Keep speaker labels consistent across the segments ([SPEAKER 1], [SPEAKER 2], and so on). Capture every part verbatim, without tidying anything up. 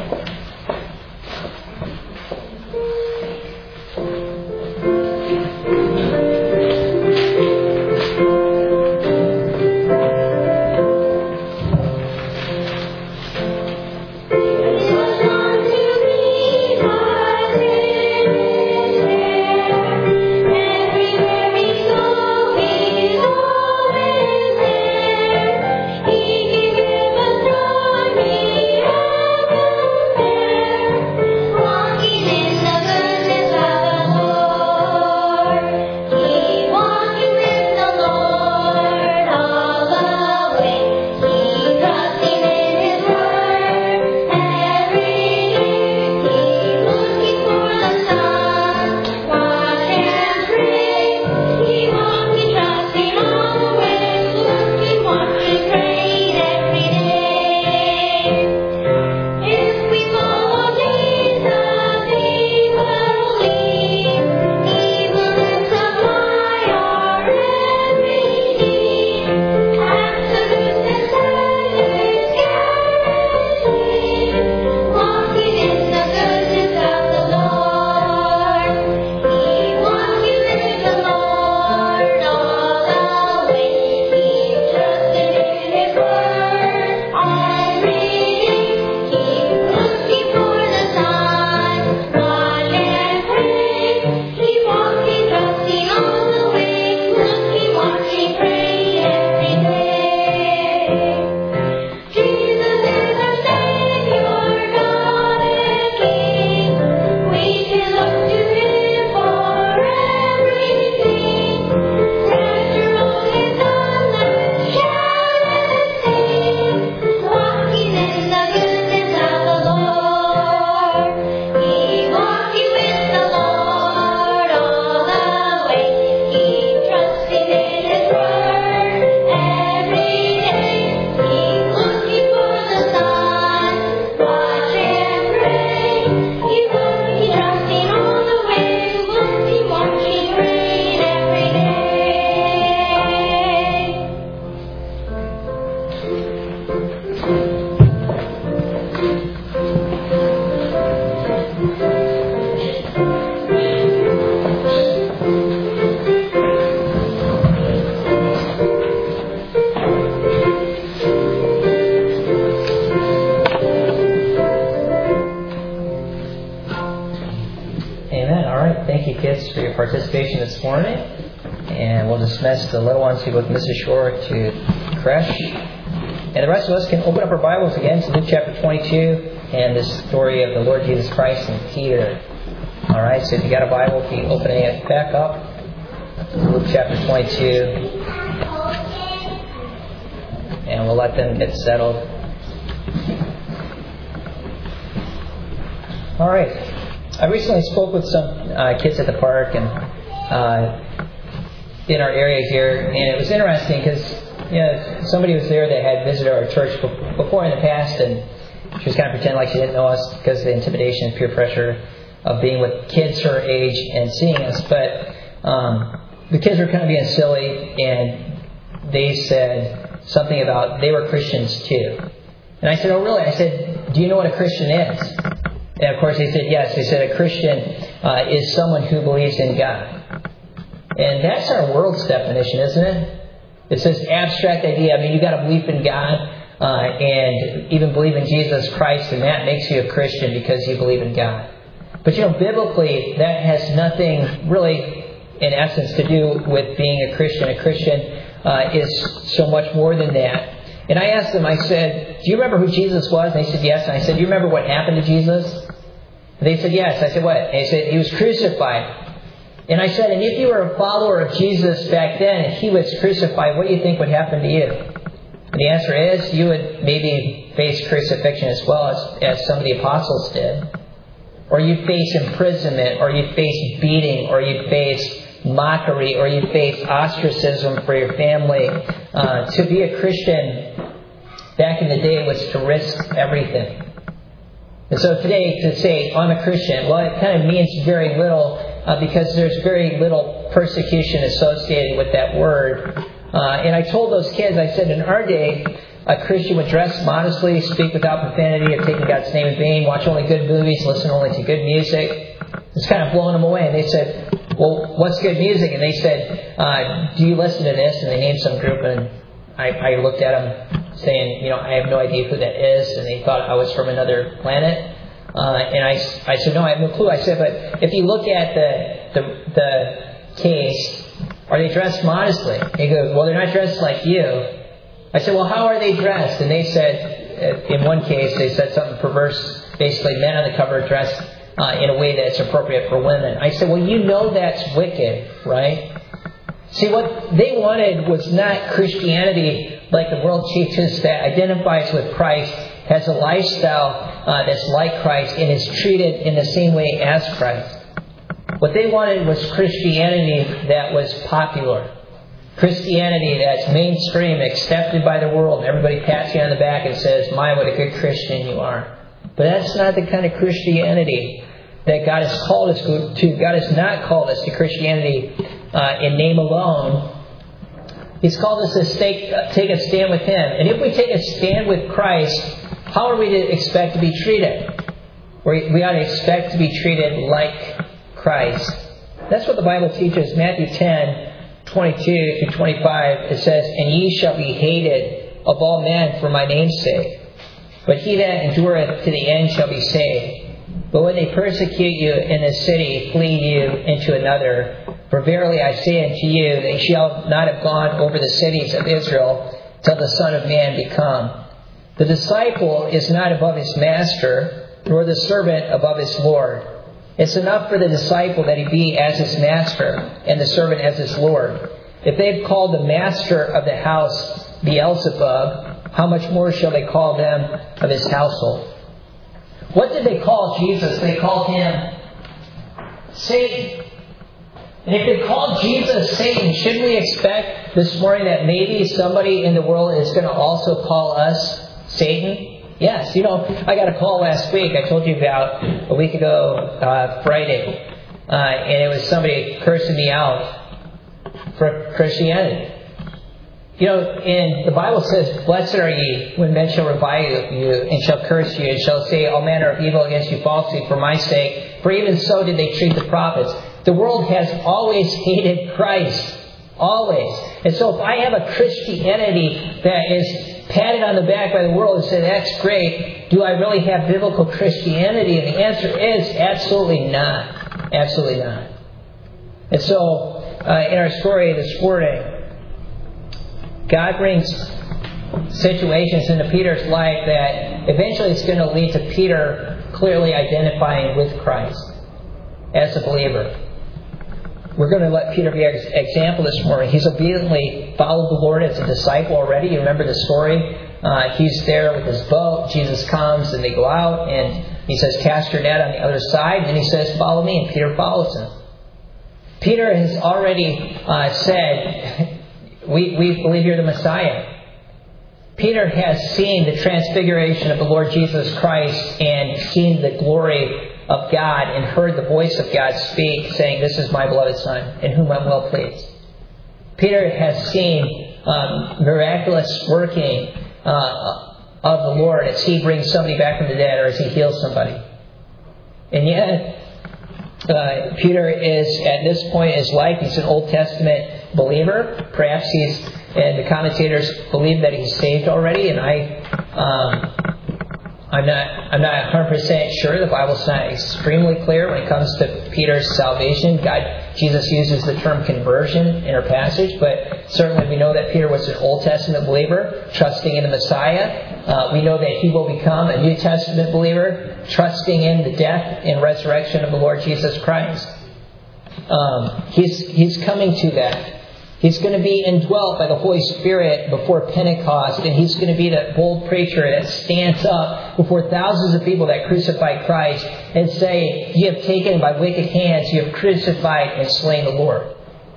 [SPEAKER 1] Participation this morning, and we'll dismiss the little ones who go with Missus Shore to creche, and the rest of us can open up our Bibles again to Luke chapter twenty-two and the story of the Lord Jesus Christ and Peter. All right, so if you got a Bible, keep opening it back up to Luke chapter twenty-two, and we'll let them get settled. All right. I recently spoke with some uh, kids at the park and uh, in our area here, and it was interesting because you know, somebody was there that had visited our church before in the past, and she was kind of pretending like she didn't know us because of the intimidation and peer pressure of being with kids her age and seeing us. But um, the kids were kind of being silly, and they said something about they were Christians too. And I said, "Oh, really?" I said, "Do you know what a Christian is?" And of course they said yes. They said a Christian uh, is someone who believes in God. And that's our world's definition, isn't it? It's this abstract idea. I mean, you've got to believe in God uh, and even believe in Jesus Christ, and that makes you a Christian because you believe in God. But you know, biblically, that has nothing really, in essence, to do with being a Christian. A Christian uh, is so much more than that. And I asked them, I said, "Do you remember who Jesus was?" And they said, "Yes." And I said, "Do you remember what happened to Jesus?" And they said, "Yes." I said, "What?" And they said, "He was crucified." And I said, "And if you were a follower of Jesus back then and he was crucified, what do you think would happen to you?" And the answer is, you would maybe face crucifixion as well as, as some of the apostles did. Or you'd face imprisonment, or you'd face beating, or you'd face mockery, or you'd face ostracism for your family. Uh, to be a Christian back in the day was to risk everything. And so today to say, "I'm a Christian," well, it kind of means very little uh, because there's very little persecution associated with that word. Uh, and I told those kids, I said, in our day, a Christian would dress modestly, speak without profanity, have taken God's name in vain, watch only good movies, listen only to good music. It's kind of blowing them away. And they said, well, what's good music? And they said, uh, do you listen to this? And they named some group, and I, I looked at them saying, you know, I have no idea who that is. And they thought I was from another planet. Uh, and I, I said, no, I have no clue. I said, but if you look at the the, the case, are they dressed modestly? He goes, well, they're not dressed like you. I said, well, how are they dressed? And they said, in one case, they said something perverse. Basically, men on the cover dressed uh, in a way that's appropriate for women. I said, well, you know that's wicked, right? See, what they wanted was not Christianity like the world teaches that identifies with Christ, has a lifestyle uh, that's like Christ, and is treated in the same way as Christ. What they wanted was Christianity that was popular. Christianity that's mainstream, accepted by the world. Everybody pats you on the back and says, my, what a good Christian you are. But that's not the kind of Christianity that God has called us to. God has not called us to Christianity uh, in name alone. He's called us to stake, uh, take a stand with Him. And if we take a stand with Christ, how are we to expect to be treated? We, we ought to expect to be treated like Christ. That's what the Bible teaches. Matthew ten, twenty-two through twenty-five, it says, and ye shall be hated of all men for my name's sake. But he that endureth to the end shall be saved. But when they persecute you in this city, flee you into another. For verily I say unto you, they shall not have gone over the cities of Israel till the Son of Man be come. The disciple is not above his master, nor the servant above his Lord. It's enough for the disciple that he be as his master, and the servant as his Lord. If they've called the master of the house Beelzebub, how much more shall they call them of his household? What did they call Jesus? They called Him Satan. And if they called Jesus Satan, shouldn't we expect this morning that maybe somebody in the world is going to also call us Satan? Yes. You know, I got a call last week. I told you about a week ago, uh, Friday. Uh, and it was somebody cursing me out for Christianity. You know, and the Bible says, blessed are ye when men shall revile you and shall curse you and shall say all manner of evil against you falsely for my sake. For even so did they treat the prophets. The world has always hated Christ. Always. And so if I have a Christianity that is patted on the back by the world and say, that's great, do I really have biblical Christianity? And the answer is absolutely not. Absolutely not. And so, uh, in our story this morning, God brings situations into Peter's life that eventually it's going to lead to Peter clearly identifying with Christ as a believer. We're going to let Peter be our example this morning. He's obediently followed the Lord as a disciple already. You remember the story? Uh, he's there with his boat. Jesus comes and they go out and he says, cast your net on the other side. And he says, follow me. And Peter follows him. Peter has already uh, said, We, we believe you're the Messiah. Peter has seen the transfiguration of the Lord Jesus Christ and seen the glory of God and heard the voice of God speak, saying, this is my beloved Son, in whom I'm well pleased. Peter has seen um, miraculous working uh, of the Lord as He brings somebody back from the dead or as He heals somebody. And yet, uh, Peter is, at this point in his life, he's an Old Testament believer. Perhaps he's, and the commentators believe that he's saved already, and I, um, I'm not, I'm not one hundred percent sure. The Bible's not extremely clear when it comes to Peter's salvation. God, Jesus uses the term conversion in our passage, but certainly we know that Peter was an Old Testament believer, trusting in the Messiah. Uh, we know that he will become a New Testament believer, trusting in the death and resurrection of the Lord Jesus Christ. Um, he's he's coming to that. He's going to be indwelt by the Holy Spirit before Pentecost, and he's going to be that bold preacher that stands up before thousands of people that crucify Christ and say, you have taken by wicked hands, you have crucified and slain the Lord.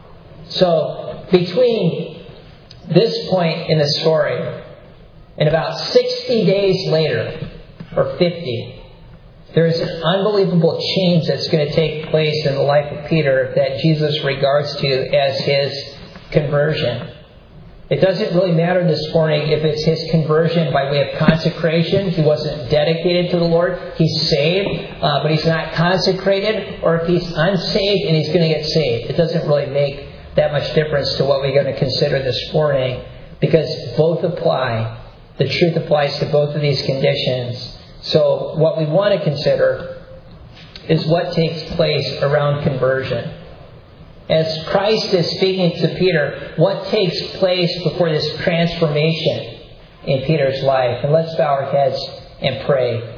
[SPEAKER 1] So, between this point in the story and about sixty days later, or fifty, there is an unbelievable change that's going to take place in the life of Peter that Jesus regards to as his conversion. It doesn't really matter this morning if it's his conversion by way of consecration. He wasn't dedicated to the Lord. He's saved, uh, but he's not consecrated. Or if he's unsaved and he's going to get saved. It doesn't really make that much difference to what we're going to consider this morning, because both apply. The truth applies to both of these conditions. So what we want to consider is what takes place around conversion. As Christ is speaking to Peter, what takes place before this transformation in Peter's life? And let's bow our heads and pray.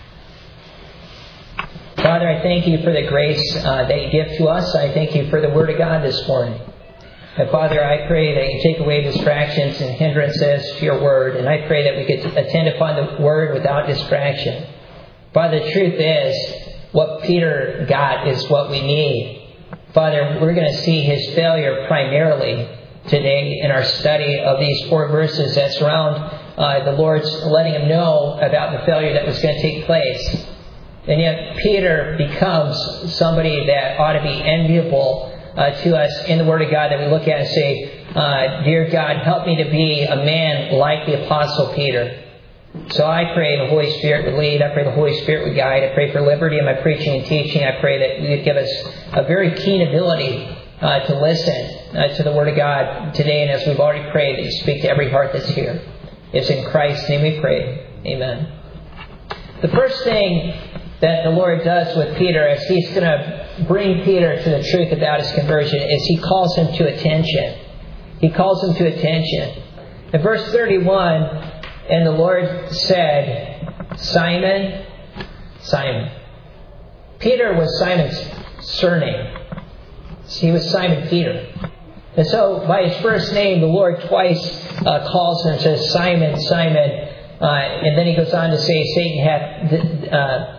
[SPEAKER 1] Father, I thank you for the grace uh, that you give to us. I thank you for the Word of God this morning. And Father, I pray that you take away distractions and hindrances to your Word. And I pray that we could attend upon the Word without distraction. Father, the truth is, what Peter got is what we need. Father, we're going to see his failure primarily today in our study of these four verses that surround uh, the Lord's letting him know about the failure that was going to take place. And yet Peter becomes somebody that ought to be enviable uh, to us in the Word of God, that we look at and say, uh, Dear God, help me to be a man like the Apostle Peter. So I pray the Holy Spirit would lead. I pray the Holy Spirit would guide. I pray for liberty in my preaching and teaching. I pray that you would give us a very keen ability uh, to listen uh, to the Word of God today. And as we've already prayed, that you speak to every heart that's here. It's in Christ's name we pray. Amen. The first thing that the Lord does with Peter, as he's going to bring Peter to the truth about his conversion, is he calls him to attention. He calls him to attention. In verse thirty-one, and the Lord said, Simon, Simon. Peter was Simon's surname. He was Simon Peter. And so by his first name, the Lord twice uh, calls him and says, Simon, Simon. Uh, and then he goes on to say, Satan hath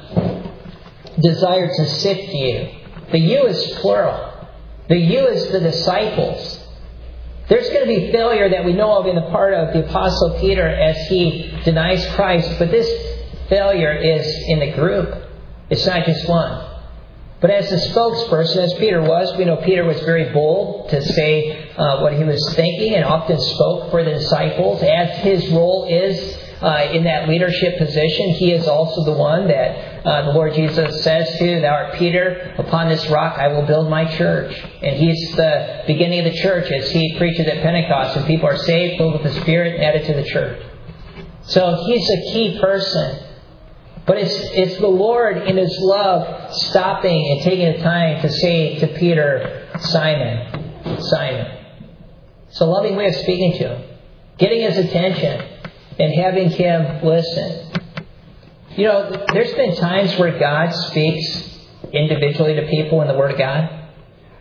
[SPEAKER 1] uh, desired to sift you. The you is plural. The you is the disciples. There's going to be failure that we know of in the part of the Apostle Peter as he denies Christ. But this failure is in the group. It's not just one. But as a spokesperson, as Peter was, we know Peter was very bold to say uh, what he was thinking and often spoke for the disciples. As his role is uh, in that leadership position, he is also the one that uh, the Lord Jesus says to, Thou art Peter, upon this rock I will build my church. And he's the beginning of the church as he preaches at Pentecost, and people are saved, filled with the Spirit, and added to the church. So he's a key person. But it's, it's the Lord in His love stopping and taking the time to say to Peter, Simon, Simon. It's a loving way of speaking to him. Getting his attention and having him listen. You know, there's been times where God speaks individually to people in the Word of God.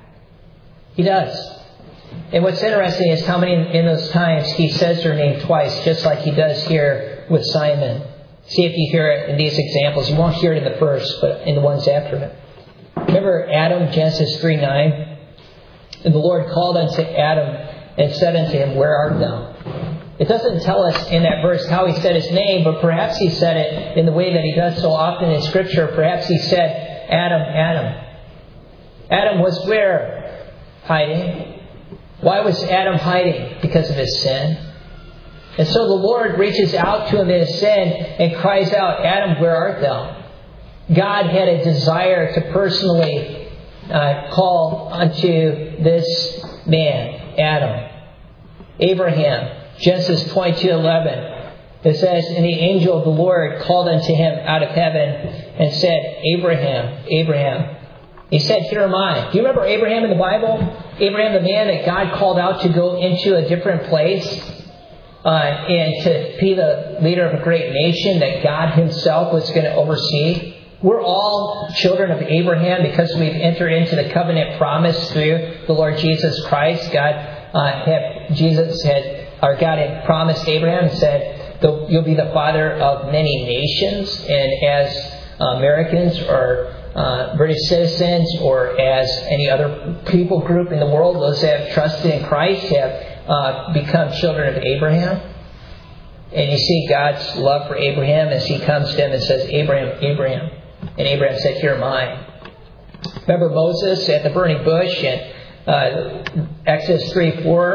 [SPEAKER 1] He does. And what's interesting is how many in those times He says their name twice, just like He does here with Simon. See if you hear it in these examples. You won't hear it in the first, but in the ones after it. Remember Adam, Genesis three nine? And the Lord called unto Adam and said unto him, Where art thou? It doesn't tell us in that verse how He said His name, but perhaps He said it in the way that He does so often in Scripture. Perhaps He said, Adam, Adam. Adam was where? Hiding. Why was Adam hiding? Because of his sin. And so the Lord reaches out to him in his sin and cries out, Adam, where art thou? God had a desire to personally uh, call unto this man, Adam. Abraham, Genesis twenty-two eleven. It says, And the angel of the Lord called unto him out of heaven and said, Abraham, Abraham. He said, Here am I. Do you remember Abraham in the Bible? Abraham, the man that God called out to go into a different place. Uh, and to be the leader of a great nation that God Himself was going to oversee. We're all children of Abraham because we've entered into the covenant promise through the Lord Jesus Christ. God uh, had Jesus had, or God had promised Abraham and said, "You'll be the father of many nations." And as uh, Americans or uh, British citizens, or as any other people group in the world, those that have trusted in Christ have Uh, become children of Abraham. And you see God's love for Abraham as He comes to him and says, Abraham, Abraham. And Abraham said, Here am I. Remember Moses at the burning bush in uh, Exodus three four?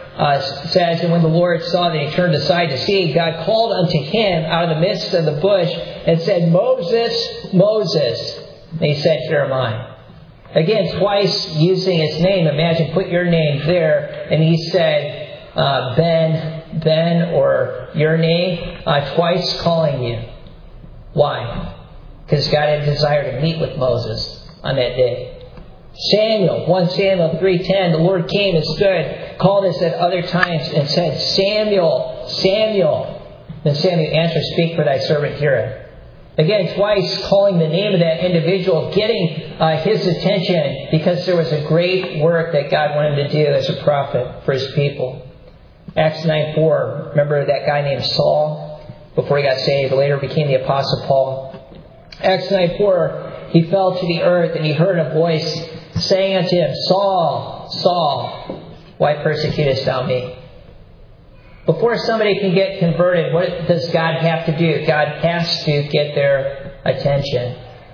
[SPEAKER 1] uh, says, and when the Lord saw that he turned aside to see, God called unto him out of the midst of the bush and said, Moses, Moses. And he said, Here am I. Again, twice using his name. Imagine, put your name there. And he said, uh, Ben, Ben, or your name, uh, twice calling you. Why? Because God had a desire to meet with Moses on that day. Samuel, First Samuel three ten, the Lord came and stood, called us at other times and said, Samuel, Samuel. Then Samuel answered, Speak, for thy servant heareth. Again, twice calling the name of that individual, getting uh, his attention because there was a great work that God wanted him to do as a prophet for his people. Acts nine four, remember that guy named Saul before he got saved, later became the Apostle Paul. Acts nine four, he fell to the earth and he heard a voice saying unto him, Saul, Saul, why persecutest thou me? Before somebody can get converted, what does God have to do? God has to get their attention.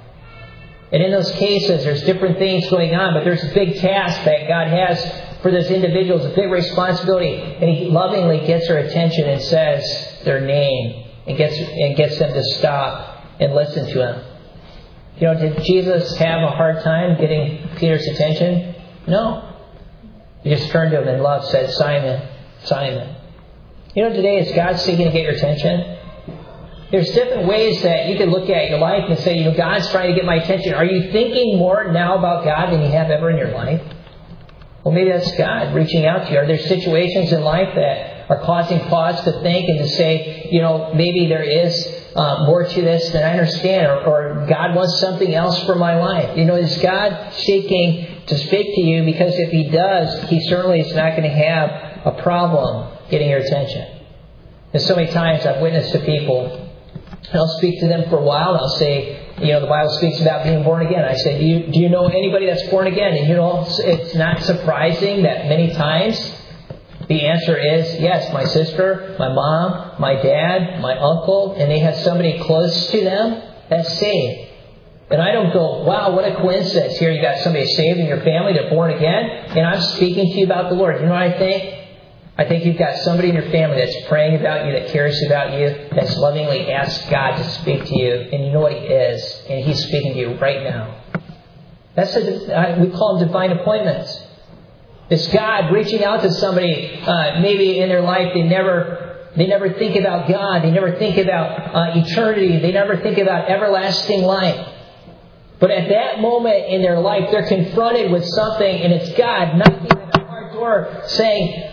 [SPEAKER 1] And in those cases, there's different things going on, but there's a big task that God has for those individuals, a big responsibility. And He lovingly gets their attention and says their name and gets and gets them to stop and listen to Him. You know, did Jesus have a hard time getting Peter's attention? No. He just turned to him in love, said, Simon, Simon. You know, today is God seeking to get your attention. There's different ways that you can look at your life and say, you know, God's trying to get my attention. Are you thinking more now about God than you have ever in your life? Well, maybe that's God reaching out to you. Are there situations in life that are causing pause to think and to say, you know, maybe there is uh, more to this than I understand, or, or God wants something else for my life? You know, is God seeking to speak to you? Because if He does, He certainly is not going to have a problem getting your attention. And so many times I've witnessed to people, and I'll speak to them for a while, and I'll say, you know, the Bible speaks about being born again. I say, do you, do you know anybody that's born again? And you know, it's not surprising that many times the answer is, yes, my sister, my mom, my dad, my uncle, and they have somebody close to them that's saved. And I don't go, wow, what a coincidence. Here you got somebody saved in your family, they're born again, and I'm speaking to you about the Lord. You know what I think? I think you've got somebody in your family that's praying about you, that cares about you, that's lovingly asked God to speak to you, and you know what He is, and He's speaking to you right now. That's a, we call them divine appointments. It's God reaching out to somebody, uh, maybe in their life they never, they never think about God, they never think about uh, eternity, they never think about everlasting life. But at that moment in their life, they're confronted with something, and it's God knocking at our door saying,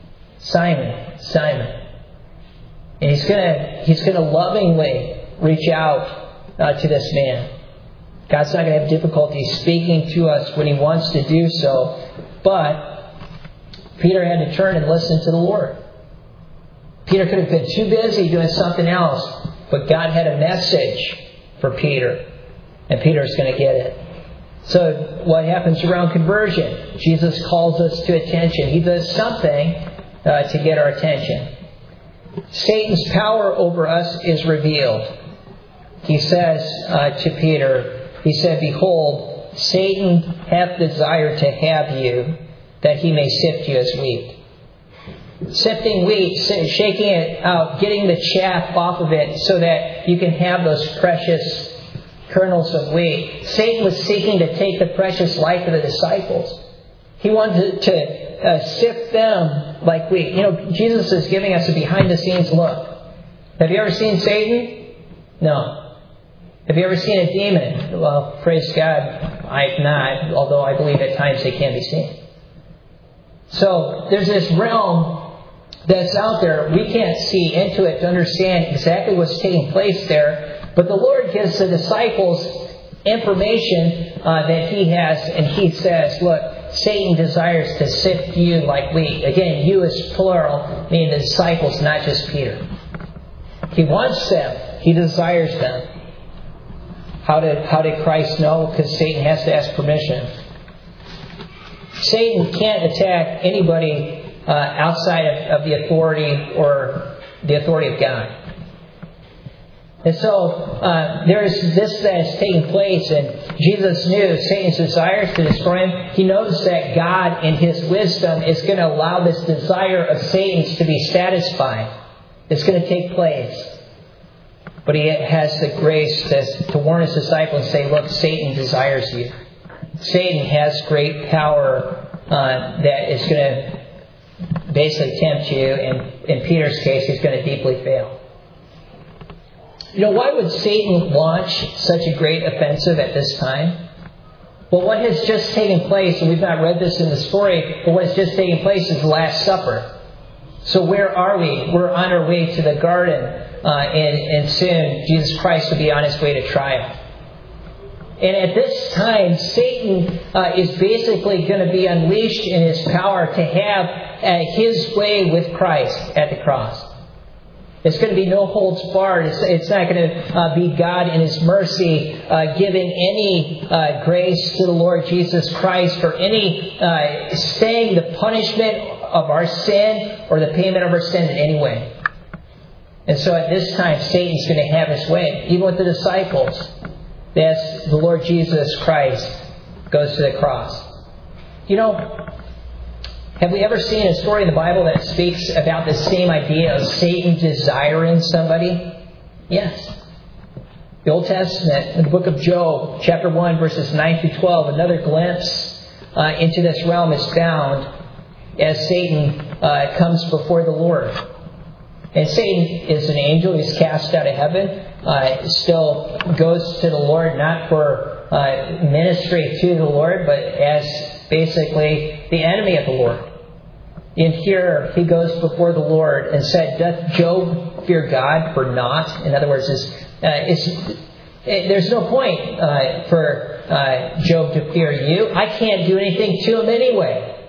[SPEAKER 1] Simon, Simon. And He's gonna He's gonna lovingly reach out uh, to this man. God's not going to have difficulty speaking to us when He wants to do so. But Peter had to turn and listen to the Lord. Peter could have been too busy doing something else, but God had a message for Peter, and Peter's going to get it. So what happens around conversion? Jesus calls us to attention. He does something uh, to get our attention. Satan's power over us is revealed. He says uh, to Peter, he said, Behold, Satan hath desired to have you, that he may sift you as wheat. Sifting wheat, shaking it out, getting the chaff off of it so that you can have those precious kernels of wheat. Satan was seeking to take the precious life of the disciples. He wanted to uh, sift them like wheat. You know, Jesus is giving us a behind-the-scenes look. Have you ever seen Satan? No. Have you ever seen a demon? Well, praise God, I've not, although I believe at times they can be seen. So there's this realm that's out there. We can't see into it to understand exactly what's taking place there. But the Lord gives the disciples information uh, that He has, and He says, look, Satan desires to sift you like wheat. Again, you is plural, meaning the disciples, not just Peter. He wants them. He desires them. How did, how did Christ know? Because Satan has to ask permission. Satan can't attack anybody uh, outside of, of the authority or the authority of God. And so uh, there is this that is taking place, and Jesus knew Satan's desires to destroy him. He knows that God, in His wisdom, is going to allow this desire of Satan's to be satisfied. It's going to take place. But He has the grace to, to warn His disciples and say, look, Satan desires you. Satan has great power uh, that is going to basically tempt you. And in Peter's case, he's going to deeply fail. You know, why would Satan launch such a great offensive at this time? Well, what has just taken place, and we've not read this in the story, but what has just taken place is the Last Supper. So where are we? We're on our way to the garden, uh, and, and soon Jesus Christ will be on His way to trial. And at this time, Satan uh, is basically going to be unleashed in his power to have uh, his way with Christ at the cross. It's going to be no holds barred. It's, it's not going to uh, be God in His mercy uh, giving any uh, grace to the Lord Jesus Christ for any uh, staying the punishment of our sin or the payment of our sin in any way. And so at this time, Satan's going to have his way, even with the disciples, as the Lord Jesus Christ goes to the cross. You know, have we ever seen a story in the Bible that speaks about the same idea of Satan desiring somebody? Yes. The Old Testament, in the book of Job, chapter one, verses nine through twelve, another glimpse uh, into this realm is found as Satan uh, comes before the Lord. And Satan is an angel. He's cast out of heaven. Uh, still goes to the Lord, not for uh, ministry to the Lord, but as basically the enemy of the Lord. In here, he goes before the Lord and said, doth Job fear God for naught? In other words, is, uh, is, it, there's no point uh, for uh, Job to fear you. I can't do anything to him anyway.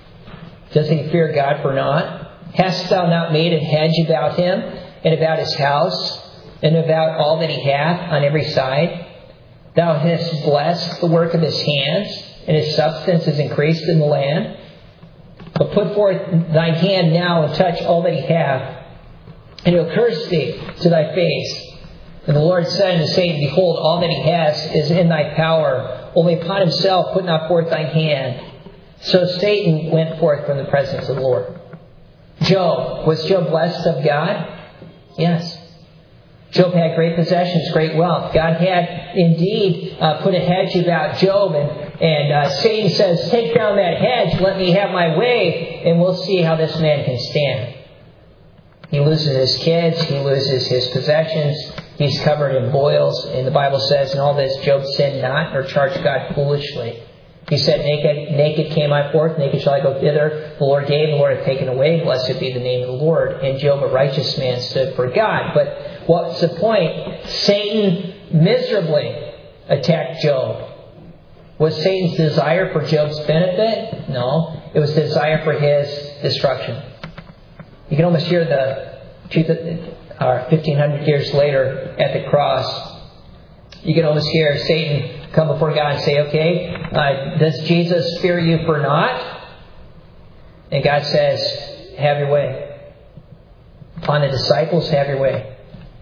[SPEAKER 1] Does he fear God for naught? Hast thou not made a hedge about him and about his house and about all that he hath on every side? Thou hast blessed the work of his hands, and his substance is increased in the land. But put forth thine hand now and touch all that he hath, and he will curse thee to thy face. And the Lord said unto Satan, behold, all that he has is in thy power. Only upon himself put not forth thine hand. So Satan went forth from the presence of the Lord. Job, was Job blessed of God? Yes. Job had great possessions, great wealth. God had indeed uh, put a hedge about Job, and, and uh, Satan says, take down that hedge, let me have my way, and we'll see how this man can stand. He loses his kids, he loses his possessions, he's covered in boils, and the Bible says, in all this Job sinned not, nor charged God foolishly. He said, naked, naked came I forth, naked shall I go thither. The Lord gave, the Lord hath taken away. Blessed be the name of the Lord. And Job, a righteous man, stood for God. But what's the point? Satan miserably attacked Job. Was Satan's desire for Job's benefit? No. It was desire for his destruction. You can almost hear the uh, fifteen hundred years later at the cross, you can almost hear Satan come before God and say, okay, uh, does Jesus fear you for naught? And God says, have your way. Upon the disciples, have your way.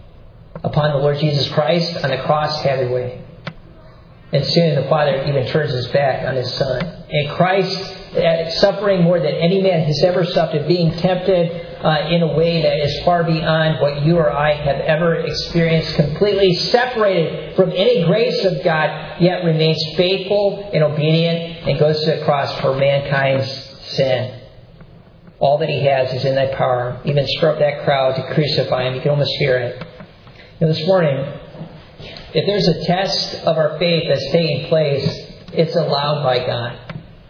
[SPEAKER 1] Upon the Lord Jesus Christ, on the cross, have your way. And soon the Father even turns his back on his Son. And Christ, uh, suffering more than any man has ever suffered, being tempted uh, in a way that is far beyond what you or I have ever experienced, completely separated from any grace of God, yet remains faithful and obedient and goes to the cross for mankind's sin. All that he has is in thy power. Even stir up that crowd to crucify him. You can almost hear it. Now this morning, if there's a test of our faith that's taking place, it's allowed by God.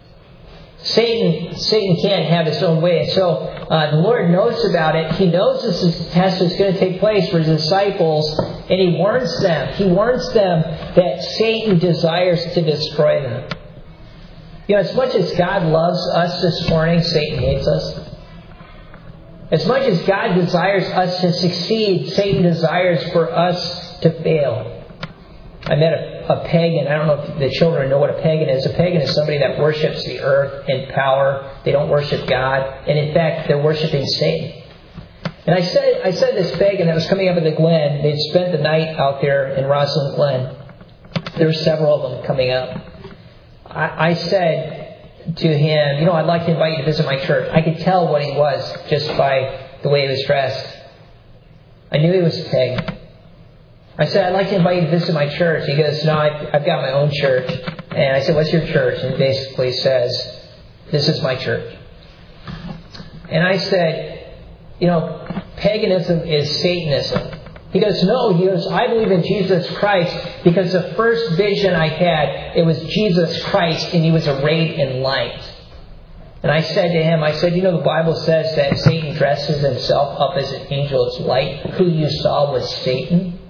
[SPEAKER 1] Satan, Satan can't have his own way. And so uh, the Lord knows about it. He knows this test is going to take place for his disciples. And he warns them. He warns them that Satan desires to destroy them. You know, as much as God loves us this morning, Satan hates us. As much as God desires us to succeed, Satan desires for us to fail. I met a, a pagan. I don't know if the children know what a pagan is. A pagan is somebody that worships the earth and power. They don't worship God. And in fact, they're worshiping Satan. And I said I said this pagan that was coming up at the Glen, they'd spent the night out there in Rosalind Glen. there were several of them coming up. I, I said to him, you know, I'd like to invite you to visit my church. I could tell what he was just by the way he was dressed. I knew he was a pagan. I said, I'd like to invite you to visit my church. He goes, no, I've, I've got my own church. And I said, what's your church? And he basically says, this is my church. And I said, you know, paganism is Satanism. He goes, no. He goes, I believe in Jesus Christ because the first vision I had, it was Jesus Christ and he was arrayed in light. And I said to him, I said, you know, the Bible says that Satan dresses himself up as an angel of light. Who you saw was Satan.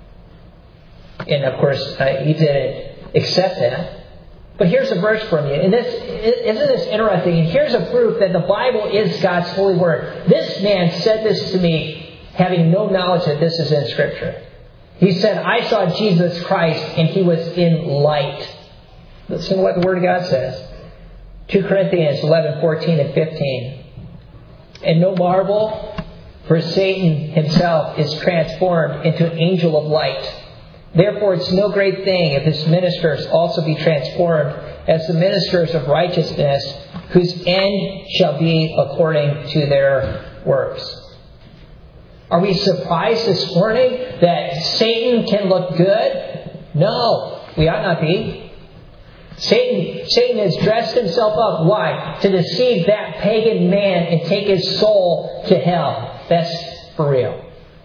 [SPEAKER 1] And of course, uh, he didn't accept that. But here's a verse from you. And this, isn't this interesting? And here's a proof that the Bible is God's holy word. This man said this to me, having no knowledge that this is in Scripture. He said, I saw Jesus Christ and he was in light. Listen to what the Word of God says. Second Corinthians eleven, fourteen, and fifteen. And no marvel, for Satan himself is transformed into an angel of light. Therefore, it's no great thing if his ministers also be transformed as the ministers of righteousness, whose end shall be according to their works. Are we surprised this morning that Satan can look good? No, we ought not be. Satan, Satan has dressed himself up. Why? To deceive that pagan man and take his soul to hell. That's for real.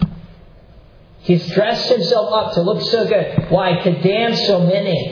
[SPEAKER 1] He's dressed himself up to look so good. Why? To damn so many.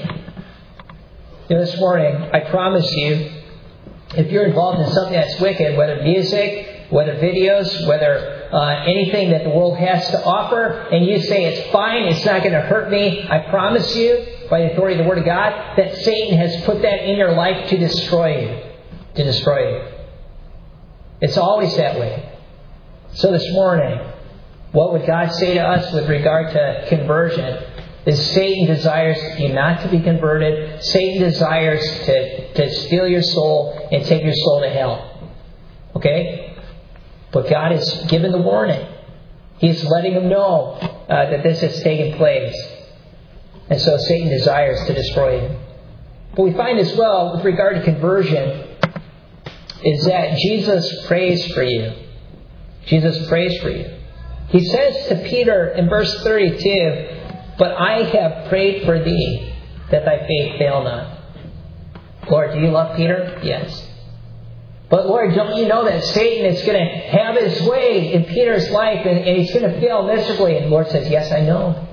[SPEAKER 1] You know, this morning, I promise you, if you're involved in something that's wicked, whether music, whether videos, whether uh, anything that the world has to offer, and you say it's fine, it's not going to hurt me, I promise you, by the authority of the Word of God, that Satan has put that in your life to destroy you. To destroy you. It's always that way. So this morning, what would God say to us with regard to conversion? Is Satan desires you not to be converted. Satan desires to, to steal your soul and take your soul to hell. Okay? But God has given the warning. He's letting them know uh, that this has taken place. And so Satan desires to destroy you. But we find as well, with regard to conversion, is that Jesus prays for you. Jesus prays for you. He says to Peter in verse thirty-two, but I have prayed for thee, that thy faith fail not. Lord, do you love Peter? Yes. But Lord, don't you know that Satan is going to have his way in Peter's life and, and he's going to fail miserably? And the Lord says, yes, I know.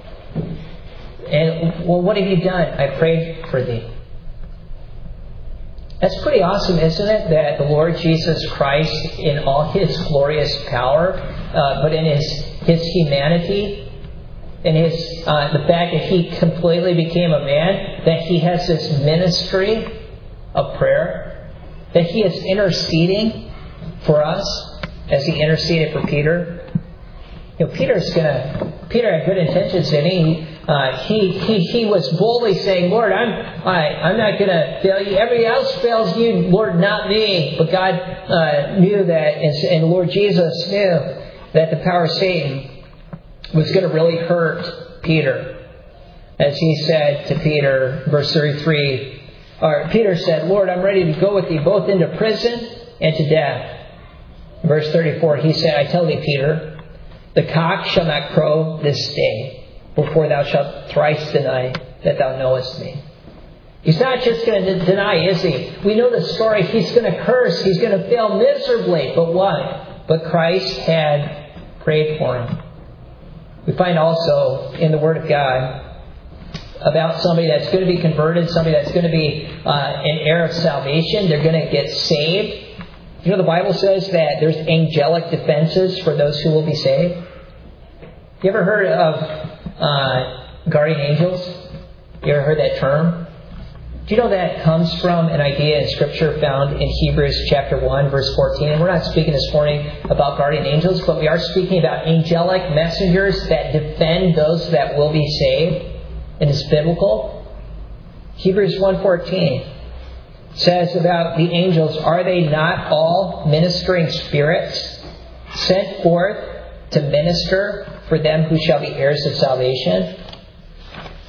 [SPEAKER 1] And, well, what have you done? I prayed for thee. That's pretty awesome, isn't it? That the Lord Jesus Christ, in all His glorious power, uh, but in His His humanity, in His uh, the fact that He completely became a man, that He has this ministry of prayer, that He is interceding for us as He interceded for Peter. You know, Peter's gonna. Peter had good intentions, didn't he? Uh, he, he he was boldly saying, Lord, I'm I, I'm not going to fail you. Everybody else fails you, Lord, not me. But God uh, knew that, and, and Lord Jesus knew that the power of Satan was going to really hurt Peter. As he said to Peter, verse thirty-three, or Peter said, Lord, I'm ready to go with thee both into prison and to death. Verse thirty-four, he said, I tell thee, Peter, the cock shall not crow this day before thou shalt thrice deny that thou knowest me. He's not just going to deny, is he? We know the story. He's going to curse. He's going to fail miserably. But what? But Christ had prayed for him. We find also in the Word of God about somebody that's going to be converted, somebody that's going to be uh, an heir of salvation. They're going to get saved. You know, the Bible says that there's angelic defenses for those who will be saved. You ever heard of uh, guardian angels? You ever heard that term? Do you know that comes from an idea in Scripture found in Hebrews chapter one, verse fourteen? And we're not speaking this morning about guardian angels, but we are speaking about angelic messengers that defend those that will be saved. And it's biblical. Hebrews one fourteen says about the angels, are they not all ministering spirits sent forth to minister for them who shall be heirs of salvation?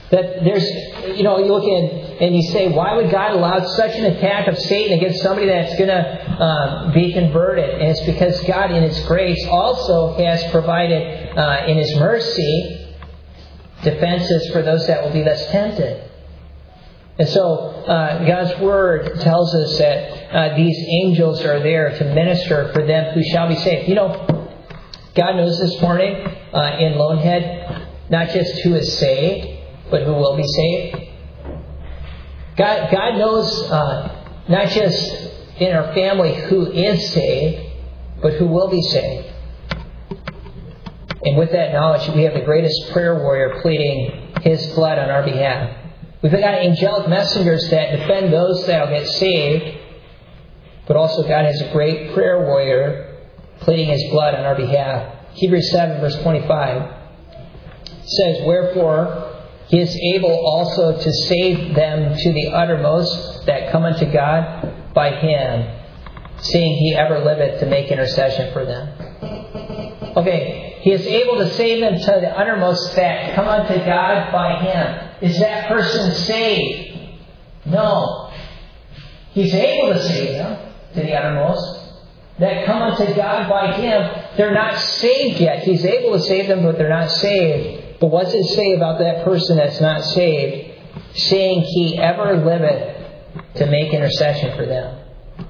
[SPEAKER 1] That there's, you know, you look in and you say, why would God allow such an attack of Satan against somebody that's going to um, be converted? And it's because God, in His grace, also has provided, uh, in His mercy, defenses for those that will be less tempted. And so uh, God's Word tells us that uh, these angels are there to minister for them who shall be saved. You know, God knows this morning uh, in Lonehead, not just who is saved, but who will be saved. God, God knows uh, not just in our family who is saved, but who will be saved. And with that knowledge, we have the greatest prayer warrior pleading His blood on our behalf. We've got angelic messengers that defend those that will get saved, but also God has a great prayer warrior pleading His blood on our behalf. Hebrews seven, verse twenty-five says, "Wherefore He is able also to save them to the uttermost that come unto God by Him, seeing He ever liveth to make intercession for them." Okay, He is able to save them to the uttermost that come unto God by Him. Is that person saved? No. He's able to save them to the uttermost that come unto God by Him. They're not saved yet. He's able to save them, but they're not saved. But what's it say about that person that's not saved? Saying He ever liveth to make intercession for them.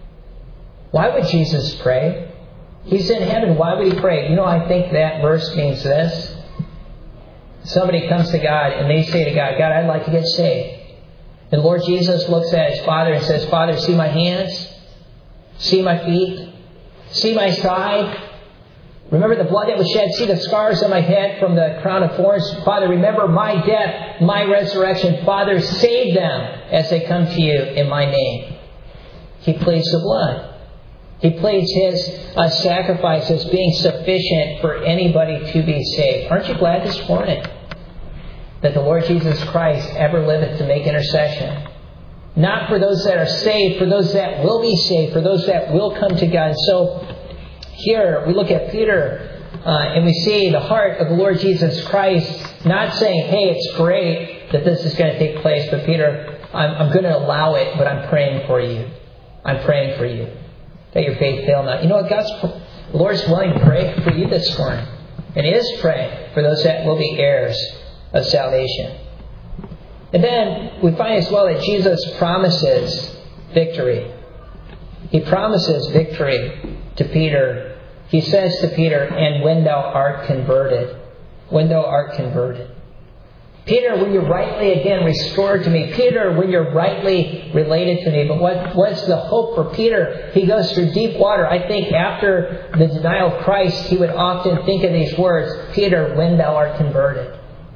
[SPEAKER 1] Why would Jesus pray? He's in heaven. Why would He pray? You know, I think that verse means this. Somebody comes to God and they say to God, God, I'd like to get saved. And Lord Jesus looks at His Father and says, Father, see my hands? See my feet? See my side? Remember the blood that was shed. See the scars on my head from the crown of thorns. Father, remember my death, my resurrection. Father, save them as they come to You in my name. He pleads the blood. He pleads His uh, sacrifice as being sufficient for anybody to be saved. Aren't you glad this morning that the Lord Jesus Christ ever liveth to make intercession? Not for those that are saved, for those that will be saved, for those that will come to God. So here we look at Peter uh, and we see the heart of the Lord Jesus Christ not saying, hey, it's great that this is going to take place, but Peter, I'm, I'm going to allow it, but I'm praying for you. I'm praying for you. That your faith fail not. You know what? God's, the Lord's willing to pray for you this morning. And He is praying for those that will be heirs of salvation. And then we find as well that Jesus promises victory. He promises victory to Peter. He says to Peter, and when thou art converted. When thou art converted. Peter, when you're rightly again restored to me. Peter, when you're rightly related to me. But what, what's the hope for Peter? He goes through deep water. I think after the denial of Christ, he would often think of these words, Peter, when thou art converted.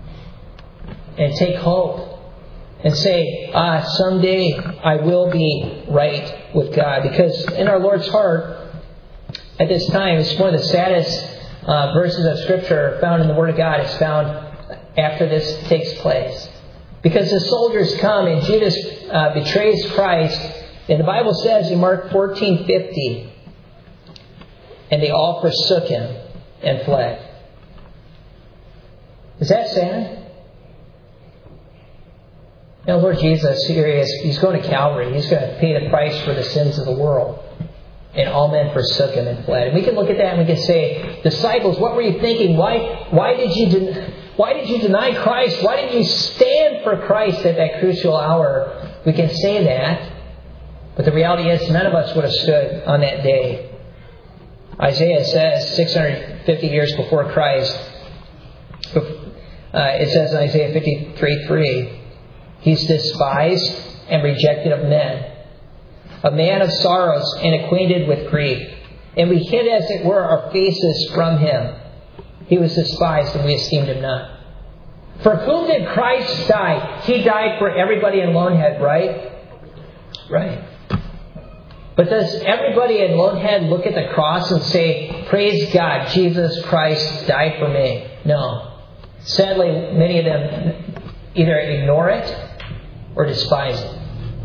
[SPEAKER 1] And take hope. And say, ah, someday I will be right with God. Because in our Lord's heart, at this time, it's one of the saddest uh, verses of Scripture found in the Word of God. It's found after this takes place. Because the soldiers come and Judas uh, betrays Christ. And the Bible says in Mark fourteen fifty, and they all forsook Him and fled. Is that sad? Now, Lord Jesus, here He is. He's going to Calvary. He's going to pay the price for the sins of the world. And all men forsook Him and fled. And we can look at that and we can say, disciples, what were you thinking? Why, why did you den- why did you deny Christ? Why didn't you stand for Christ at that crucial hour? We can say that. But the reality is, none of us would have stood on that day. Isaiah says, six hundred fifty years before Christ, uh, it says in Isaiah fifty-three three, He's despised and rejected of men, a man of sorrows and acquainted with grief. And we hid, as it were, our faces from Him. He was despised and we esteemed Him not. For whom did Christ die? He died for everybody in Lonehead, right? Right. But does everybody in Lonehead look at the cross and say, praise God, Jesus Christ died for me? No. Sadly, many of them either ignore it or despise it.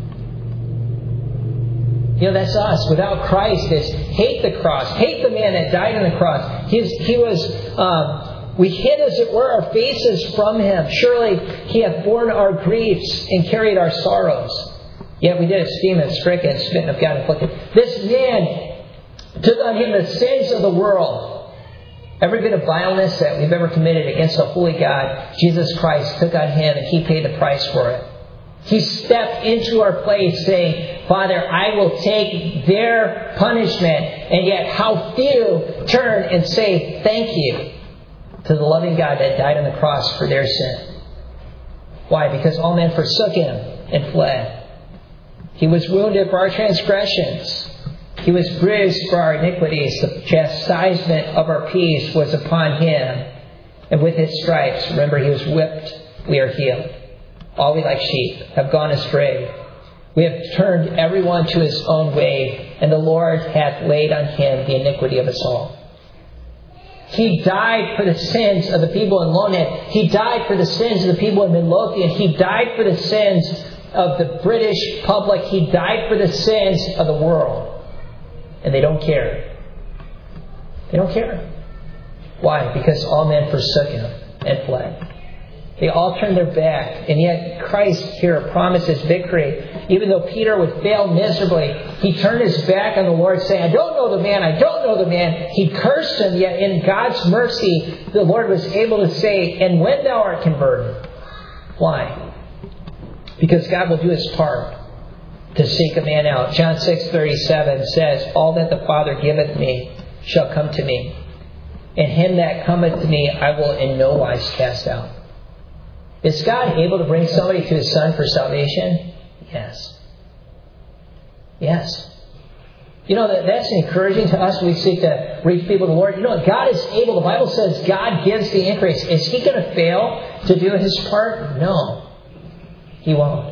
[SPEAKER 1] You know, that's us. Without Christ, it's hate the cross. Hate the man that died on the cross. He was, he was uh, We hid, as it were, our faces from him. Surely he hath borne our griefs and carried our sorrows. Yet we did esteem him stricken, smitten of God, afflicted. This man took on him the sins of the world. Every bit of vileness that we've ever committed against the holy God, Jesus Christ took on him, and he paid the price for it. He stepped into our place saying, Father, I will take their punishment. And yet how few turn and say thank you to the loving God that died on the cross for their sin. Why? Because all men forsook him and fled. He was wounded for our transgressions. He was bruised for our iniquities. The chastisement of our peace was upon him. And with his stripes, remember, he was whipped, we are healed. All we like sheep have gone astray. We have turned everyone to his own way, and the Lord hath laid on him the iniquity of us all. He died for the sins of the people in Lonehead. He died for the sins of the people in Midlothian. He died for the sins of the British public. He died for the sins of the world. And they don't care. They don't care. Why? Because all men forsook him and fled. They all turned their back. And yet Christ here promises victory. Even though Peter would fail miserably, he turned his back on the Lord, saying, I don't know the man, I don't know the man. He cursed him, yet in God's mercy, the Lord was able to say, and when thou art converted. Why? Because God will do his part to seek a man out. John six thirty-seven says, all that the Father giveth me shall come to me. And him that cometh to me I will in no wise cast out. Is God able to bring somebody to his Son for salvation? Yes. Yes. You know, that that's encouraging to us. We seek to reach people to the Lord. You know, God is able. The Bible says God gives the increase. Is he going to fail to do his part? No. He won't.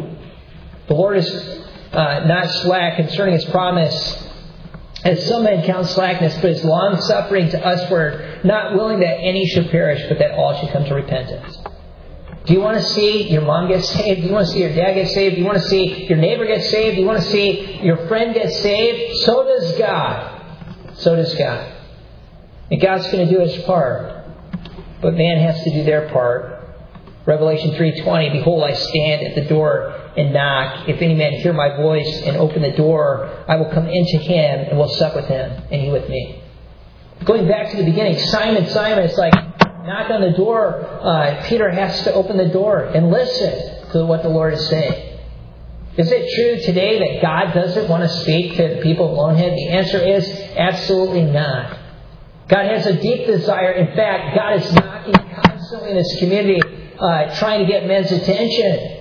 [SPEAKER 1] The Lord is uh, not slack concerning his promise, as some men count slackness, but is long-suffering to us, word, not willing that any should perish, but that all should come to repentance. Do you want to see your mom get saved? Do you want to see your dad get saved? Do you want to see your neighbor get saved? Do you want to see your friend get saved? So does God. So does God. And God's going to do his part. But man has to do their part. Revelation three twenty, behold, I stand at the door and knock. If any man hear my voice and open the door, I will come into him and will sup with him and he with me. Going back to the beginning, Simon, Simon, it's like, knock on the door. Uh, Peter has to open the door and listen to what the Lord is saying. Is it true today that God doesn't want to speak to the people of Lonehead? The answer is absolutely not. God has a deep desire. In fact, God is knocking constantly in this community, uh, trying to get men's attention.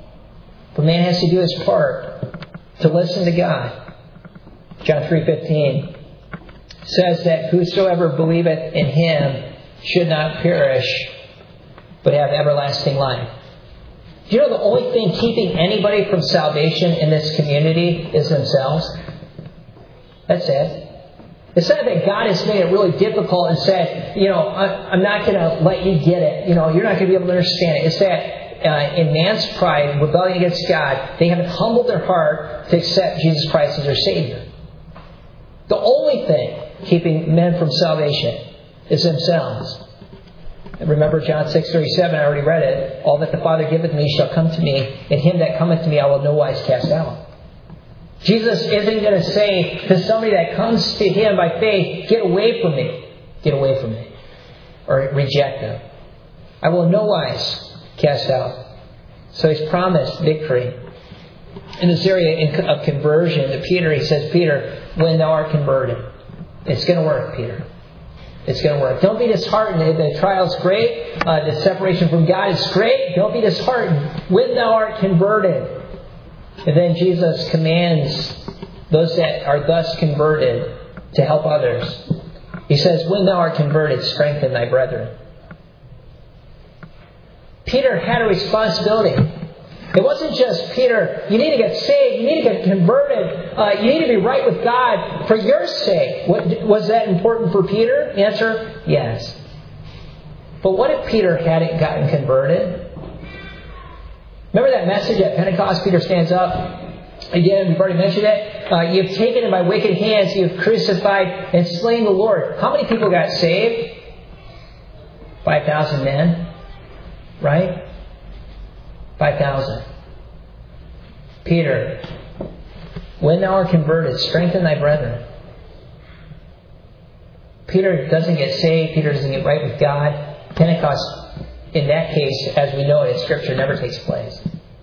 [SPEAKER 1] But man has to do his part to listen to God. John three fifteen says that whosoever believeth in him should not perish, but have everlasting life. Do you know the only thing keeping anybody from salvation in this community is themselves? That's it. It's not that God has made it really difficult and said, you know, I'm not going to let you get it. You know, you're not going to be able to understand it. It's that uh, in man's pride, rebelling against God, they haven't humbled their heart to accept Jesus Christ as their Savior. The only thing keeping men from salvation is themselves. And remember John six thirty-seven, I already read it. All that the Father giveth me shall come to me, and him that cometh to me I will no wise cast out. Jesus isn't going to say to somebody that comes to him by faith, get away from me. Get away from me. Or reject them. I will no wise cast out. So he's promised victory. In this area of conversion to Peter, he says, Peter, when thou art converted, it's going to work, Peter. It's going to work. Don't be disheartened. The trial's great. Uh, the separation from God is great. Don't be disheartened. When thou art converted. And then Jesus commands those that are thus converted to help others. He says, when thou art converted, strengthen thy brethren. Peter had a responsibility. It wasn't just, Peter, you need to get saved, you need to get converted, uh, you need to be right with God for your sake. What, was that important for Peter? Answer, yes. But what if Peter hadn't gotten converted? Remember that message at Pentecost? Peter stands up. Again, we've already mentioned it. Uh, you have taken him by wicked hands, you have crucified and slain the Lord. How many people got saved? five thousand men, right? five thousand. Peter, when thou art converted, strengthen thy brethren. Peter doesn't get saved. Peter doesn't get right with God. Pentecost, in that case, as we know it in Scripture, never takes place.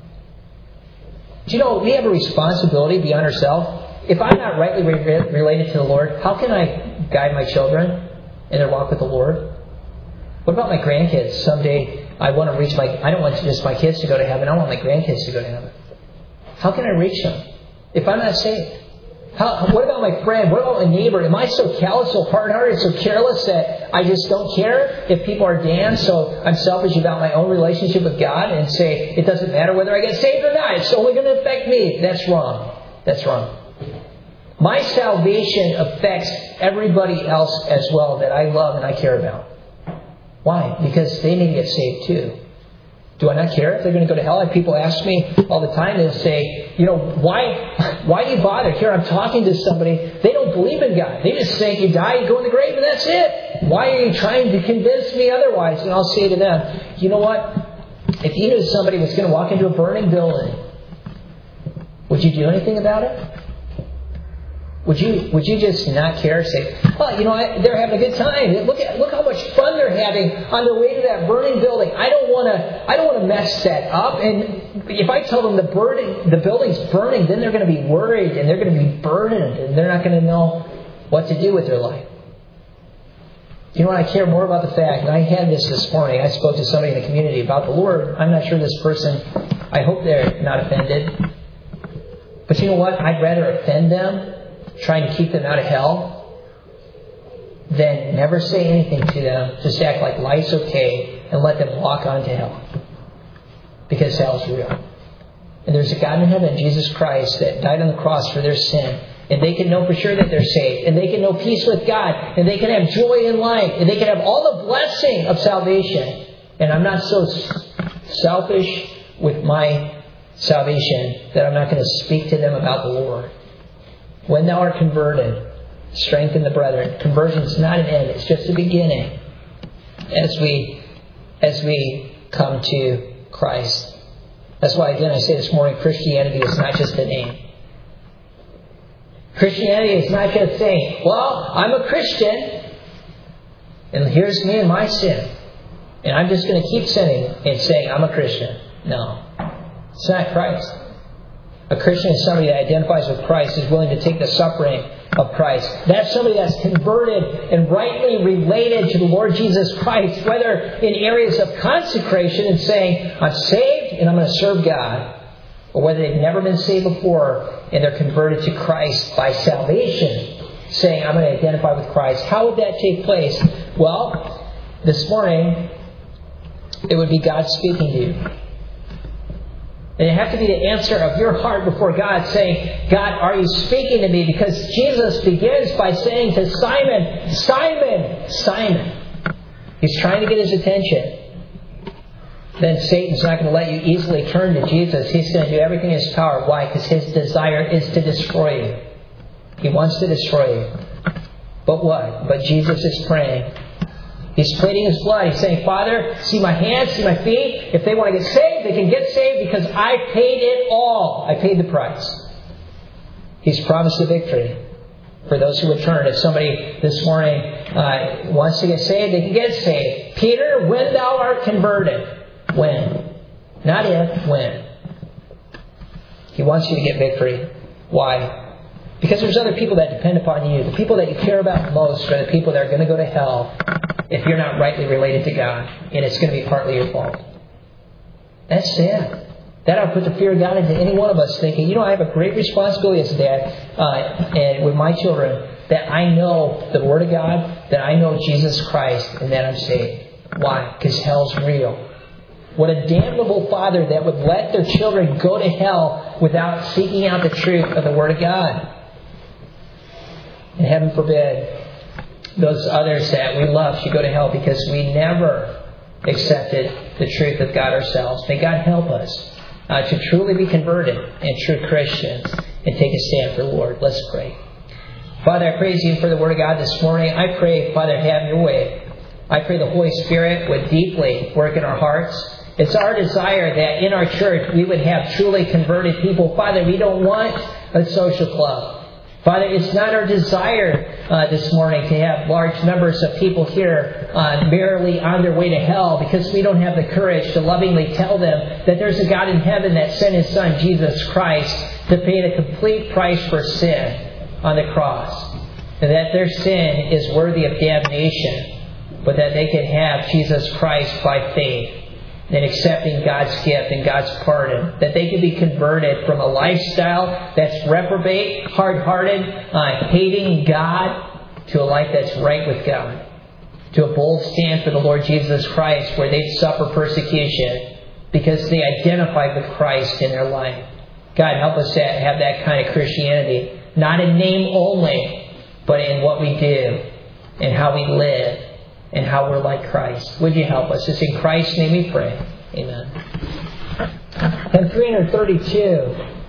[SPEAKER 1] Do you know, we have a responsibility beyond ourselves. If I'm not rightly re- related to the Lord, how can I guide my children in their walk with the Lord? What about my grandkids? Someday I want to reach my... I don't want just my kids to go to heaven. I want my grandkids to go to heaven. How can I reach them if I'm not saved? How, what about my friend? What about my neighbor? Am I so callous, so hard-hearted, so careless that I just don't care if people are damned, so I'm selfish about my own relationship with God and say it doesn't matter whether I get saved or not. It's only going to affect me. That's wrong. That's wrong. My salvation affects everybody else as well that I love and I care about. Why? Because they need to get saved too. Do I not care if they're going to go to hell? And people ask me all the time, they'll say, you know, why why do you bother? Here I'm talking to somebody, they don't believe in God. They just think you die, you go in the grave, and that's it. Why are you trying to convince me otherwise? And I'll say to them, you know what? If you knew somebody was going to walk into a burning building, would you do anything about it? Would you would you just not care? Say, well, you know, I, they're having a good time. Look at look how much fun they're having on their way to that burning building. I don't want to I don't want to mess that up. And if I tell them the burning the building's burning, then they're going to be worried and they're going to be burdened and they're not going to know what to do with their life. You know what? I care more about the fact. And I had this this morning. I spoke to somebody in the community about the Lord. I'm not sure this person. I hope they're not offended. But you know what? I'd rather offend them, trying to keep them out of hell, then never say anything to them. Just act like life's okay and let them walk on to hell. Because hell's real. And there's a God in heaven, Jesus Christ, that died on the cross for their sin. And they can know for sure that they're saved. And they can know peace with God. And they can have joy in life. And they can have all the blessing of salvation. And I'm not so selfish with my salvation that I'm not going to speak to them about the Lord. When thou art converted, strengthen the brethren. Conversion is not an end; it's just a beginning. As we, as we come to Christ. That's why, again, I say this morning, Christianity is not just a name. Christianity is not just saying, "Well, I'm a Christian, and here's me and my sin, and I'm just going to keep sinning and saying I'm a Christian." No, it's not Christ. A Christian is somebody that identifies with Christ, is willing to take the suffering of Christ. That's somebody that's converted and rightly related to the Lord Jesus Christ, whether in areas of consecration and saying, I'm saved and I'm going to serve God, or whether they've never been saved before and they're converted to Christ by salvation, saying, I'm going to identify with Christ. How would that take place? Well, this morning, it would be God speaking to you. And it has to be the answer of your heart before God, saying, God, are you speaking to me? Because Jesus begins by saying to Simon, Simon, Simon. He's trying to get his attention. Then Satan's not going to let you easily turn to Jesus. He's going to do everything in his power. Why? Because his desire is to destroy you. He wants to destroy you. But what? But Jesus is praying. He's pleading his blood. He's saying, Father, see my hands, see my feet. If they want to get saved, they can get saved because I paid it all. I paid the price. He's promised a victory for those who would turn. If somebody this morning uh, wants to get saved, they can get saved. Peter, when thou art converted. When? Not if, when. He wants you to get victory. Why? Because there's other people that depend upon you. The people that you care about most are the people that are going to go to hell if you're not rightly related to God. And it's going to be partly your fault. That's sad. That ought to put the fear of God into any one of us thinking, you know, I have a great responsibility as a dad uh, and with my children that I know the Word of God, that I know Jesus Christ, and that I'm saved. Why? Because hell's real. What a damnable father that would let their children go to hell without seeking out the truth of the Word of God. And heaven forbid those others that we love should go to hell because we never accepted the truth of God ourselves. May God help us uh, to truly be converted and true Christians and take a stand for the Lord. Let's pray. Father, I praise you for the Word of God this morning. I pray, Father, have your way. I pray the Holy Spirit would deeply work in our hearts. It's our desire that in our church we would have truly converted people. Father, we don't want a social club. Father, it's not our desire uh, this morning to have large numbers of people here uh, merely on their way to hell because we don't have the courage to lovingly tell them that there's a God in heaven that sent His Son, Jesus Christ, to pay the complete price for sin on the cross. And that their sin is worthy of damnation, but that they can have Jesus Christ by faith and accepting God's gift and God's pardon. That they can be converted from a lifestyle that's reprobate, hard-hearted, uh, hating God, to a life that's right with God. To a bold stand for the Lord Jesus Christ where they suffer persecution because they identify with Christ in their life. God, help us to have that kind of Christianity. Not in name only, but in what we do and how we live and how we're like Christ. Would you help us? It's in Christ's name we pray. Amen. And three thirty-two.